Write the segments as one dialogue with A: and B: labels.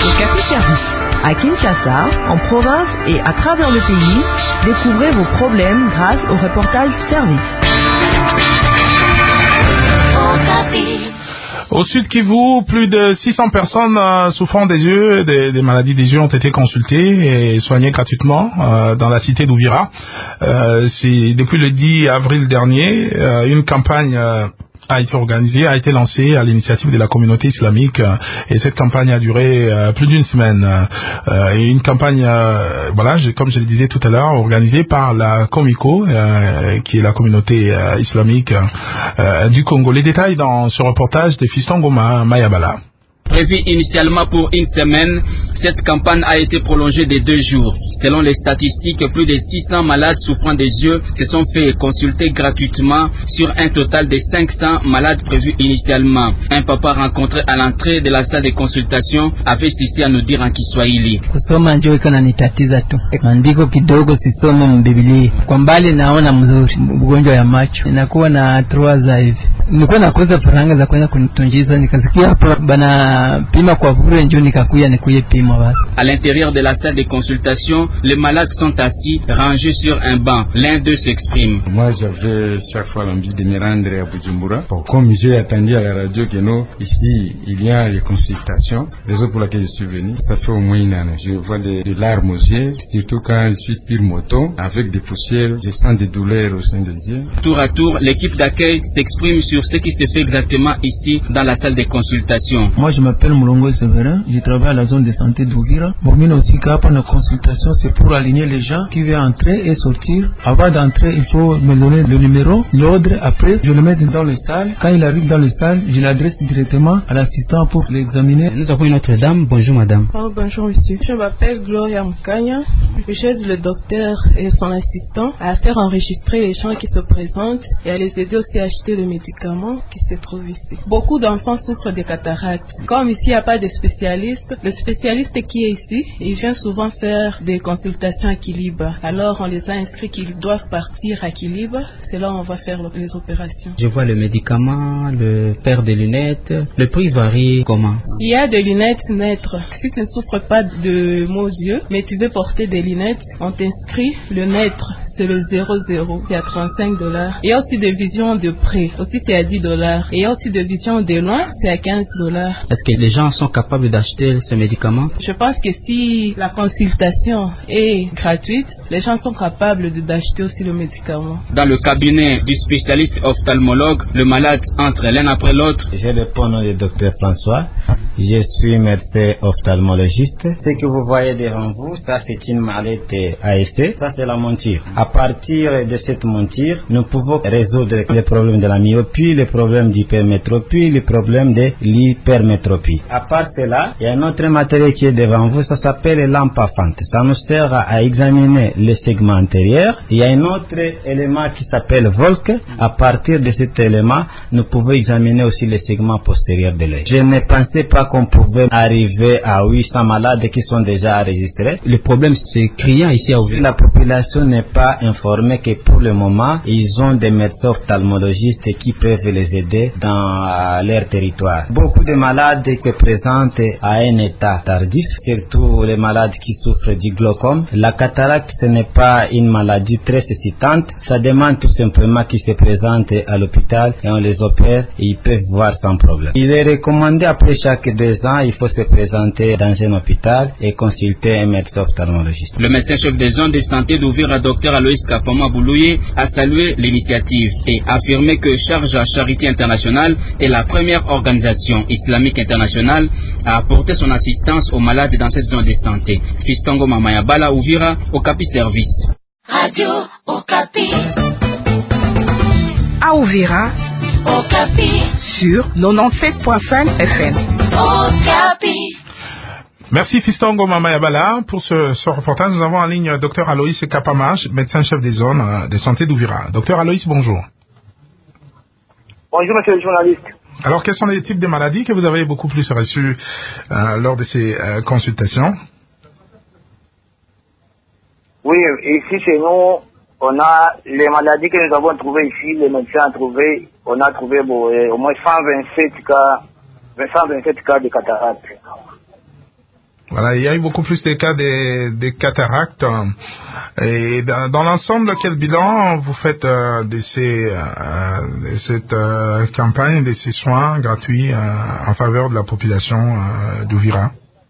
A: Okapi Service. À Kinshasa, en province et à travers le pays, découvrez vos problèmes grâce au reportage service.
B: Au Sud Kivu, plus de 600 personnes souffrant des yeux, des maladies des yeux ont été consultées et soignées gratuitement dans la cité d'Ouvira. C'est depuis le 10 avril dernier, une campagne a été lancée à l'initiative de la communauté islamique et cette campagne a duré plus d'une semaine. Et une campagne, comme je le disais tout à l'heure, organisée par la Comico, qui est la communauté islamique du Congo. Les détails dans ce reportage de Fiston Ngoma Mayabala.
C: Prévu initialement pour une semaine, cette campagne a été prolongée de 2 jours. Selon les statistiques, plus de 600 malades souffrant des yeux se sont fait consulter gratuitement sur un total de 500 malades prévus initialement. Un papa rencontré à l'entrée de la salle de consultation avait cessé à nous dire en Kiswahili.
D: Kusoma njoo iko nanitatiza tu. Maandiko kidogo sisome mbiblia. Kwa mbali naona mzuri. Ugonjwa ya macho. Inakuwa na trouza hivi. Nilikuwa nakosa faranga za kwenda kunitunjiza, nikasikia hapa bana pima kwa bure, njoo nikakuya nikuye pima basi.
C: À l'intérieur de la salle de consultation, les malades sont assis, rangés sur un banc. L'un d'eux s'exprime.
E: Moi, j'avais chaque fois l'envie de me rendre à Bujumbura. Comme j'ai attendu à la radio que non, ici, il y a les consultations. Raison pour laquelle je suis venu, ça fait au moins une année. Je vois des larmes aux yeux, surtout quand je suis sur moto, avec des poussières, je sens des douleurs au sein des yeux.
C: Tour à tour, l'équipe d'accueil s'exprime sur ce qui se fait exactement ici, dans la salle de consultation.
D: Moi, je m'appelle Moulongo Severin, je travaille à la zone de santé d'Ouvira. Bon, mais aussi qu'à la consultation, c'est pour aligner les gens qui veulent entrer et sortir. Avant d'entrer, il faut me donner le numéro, l'ordre. Après, je le mets dans les salles. Quand il arrive dans les salles, je l'adresse directement à l'assistant pour l'examiner.
C: Nous avons une autre dame. Bonjour madame.
F: Oh, bonjour monsieur. Je m'appelle Gloria Mkanya. J'aide le docteur et son assistant à faire enregistrer les gens qui se présentent et à les aider aussi à acheter le médicament qui se trouve ici. Beaucoup d'enfants souffrent de cataractes. Comme ici il n'y a pas de spécialiste, le spécialiste qui est ici, il vient souvent faire des consultations à Kiliba. Alors on les a inscrits qu'ils doivent partir à Kiliba. C'est là où on va faire les opérations.
C: Je vois le médicament, le paire de lunettes. Le prix varie comment?
F: Il y a des lunettes neutres. Si tu ne souffres pas de maux yeux, mais tu veux porter des lunettes, on t'inscrit le neutre. C'est le 00, c'est à $35. Il y a aussi des visions de près, aussi c'est à $10. Et il y a aussi des visions de loin, c'est à $15.
C: Est-ce que les gens sont capables d'acheter ce médicament?
F: Je pense que si la consultation est gratuite, les gens sont capables d'acheter aussi le médicament.
C: Dans le cabinet du spécialiste ophtalmologue, le malade entre l'un après l'autre.
G: J'ai le nom du docteur François. Je suis médecin ophtalmologiste. Ce que vous voyez devant vous, ça c'est une mallette ASC, ça c'est la monture. À partir de cette monture, nous pouvons résoudre les problèmes de la myopie, les problèmes d'hypermétropie, les problèmes de l'hypermétropie. À part cela, il y a un autre matériel qui est devant vous, ça s'appelle lampe à fente. Ça nous sert à examiner le segment antérieur. Il y a un autre élément qui s'appelle Volk. À partir de cet élément, nous pouvons examiner aussi le segment postérieur de l'œil. Je ne pensais pas qu'on pouvait arriver à 800 malades qui sont déjà enregistrés.
C: Le problème c'est criant ici à Ouvira.
G: La population n'est pas informée que pour le moment, ils ont des médecins ophtalmologistes qui peuvent les aider dans leur territoire. Beaucoup de malades se présentent à un état tardif, surtout les malades qui souffrent du glaucome. La cataracte, ce n'est pas une maladie très suscitante. Ça demande tout simplement qu'ils se présentent à l'hôpital et on les opère et ils peuvent voir sans problème. Il est recommandé après chaque 2 ans, il faut se présenter dans un hôpital et consulter un médecin ophtalmologiste.
C: Le médecin chef des zones de santé d'Ouvira, Dr Aloïs Kapama Boulouye, a salué l'initiative et affirmé que Charge à Charité Internationale est la première organisation islamique internationale à apporter son assistance aux malades dans cette zone de santé. Fistongo Mamayabala Ouvira, Okapi Service.
H: Radio Okapi.
A: À Ouvira,
H: Okapi.
A: sur 97.5 FM.
H: Okapi.
B: Merci Fistongo Mamayabala pour ce reportage. Nous avons en ligne Dr Aloïs Kapama, médecin chef des zones de santé d'Ouvira. Dr Aloïs, bonjour.
I: Bonjour monsieur le journaliste.
B: Alors quels sont les types de maladies que vous avez beaucoup plus reçues lors de ces consultations?
I: Oui, ici chez nous, on a les maladies que nous avons trouvées ici, les médecins ont trouvé, on a trouvé au moins 127 cas de cataracte.
B: Voilà, il y a eu beaucoup plus des cas des cataractes. Et dans l'ensemble, quel bilan vous faites de cette campagne, de ces soins gratuits en faveur de la population d'Ouvira?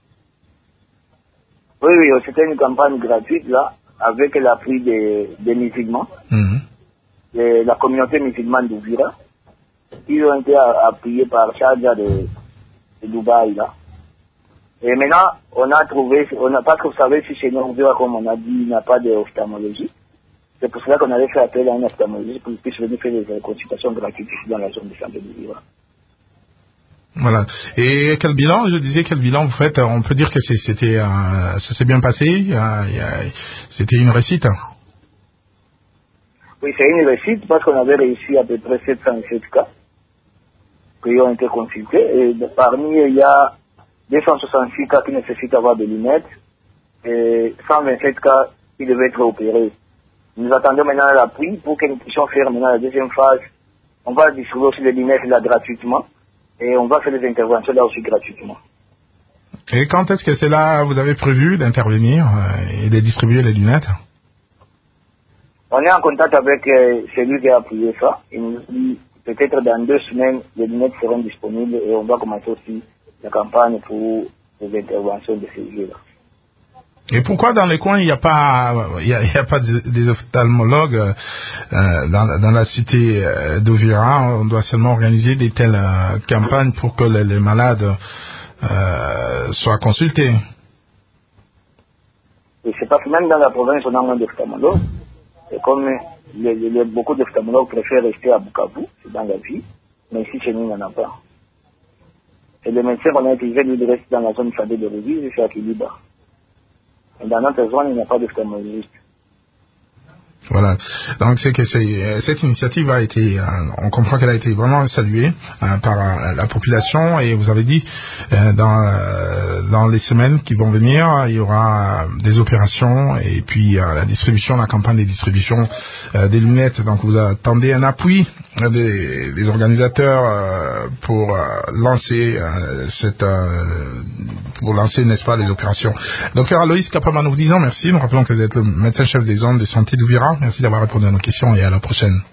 I: Oui, c'était une campagne gratuite là, avec l'appui des musulmans, de la communauté musulmane d'Ouvira. Ils ont été appuyés par Sharjah de Dubaï là. Et maintenant, parce que vous savez, si chez nous, comme on a dit, il n'y a pas d'ophtalmologie. C'est pour cela qu'on avait fait appel à un ophtalmologiste pour qu'il puisse venir faire des consultations gratuites ici dans la zone de santé d'Ouvira.
B: Voilà. Et quel bilan, je disais, quel bilan vous faites? On peut dire que ça s'est bien passé, c'était une réussite.
I: Oui, c'est une réussite parce qu'on avait réussi à peu près 707 cas qui ont été consultés. Et parmi eux, il y a 266 cas qui nécessitent d'avoir des lunettes et 127 cas qui devaient être opérés. Nous attendons maintenant l'appui pour que nous puissions faire maintenant la deuxième phase. On va distribuer aussi les lunettes là gratuitement et on va faire des interventions là aussi gratuitement.
B: Et quand est-ce que c'est là vous avez prévu d'intervenir et de distribuer les lunettes?
I: On est en contact avec celui qui a appuyé ça. Il nous dit peut-être dans 2 semaines les lunettes seront disponibles et on va commencer aussi la campagne pour les interventions de ces jeux-là.
B: Et pourquoi dans les coins il n'y a pas des ophtalmologues dans la cité d'Ouvira? On doit seulement organiser des telles campagnes pour que les malades soient consultés.
I: Et c'est parce que même dans la province on a moins d'ophtalmologues. Et comme beaucoup d'ophtalmologues préfèrent rester à Bukavu, c'est dans la vie, mais ici chez nous il n'y en a pas. Et les médecins qu'on a utilisés, lui, restent dans la zone de santé de Révise, c'est à Kiliba. Et dans notre zone, il n'y a pas d'ophtalmologiste.
B: Voilà. Donc c'est que cette initiative a été, on comprend qu'elle a été vraiment saluée par la population et vous avez dit dans les semaines qui vont venir, il y aura des opérations et puis la distribution, la campagne de distribution des lunettes. Donc vous attendez un appui des organisateurs pour lancer n'est-ce pas, les opérations. Docteur Aloïs Kapama, nous vous disons merci. Nous rappelons que vous êtes le médecin-chef des zones de santé d'Ouvira. Merci d'avoir répondu à nos questions et à la prochaine.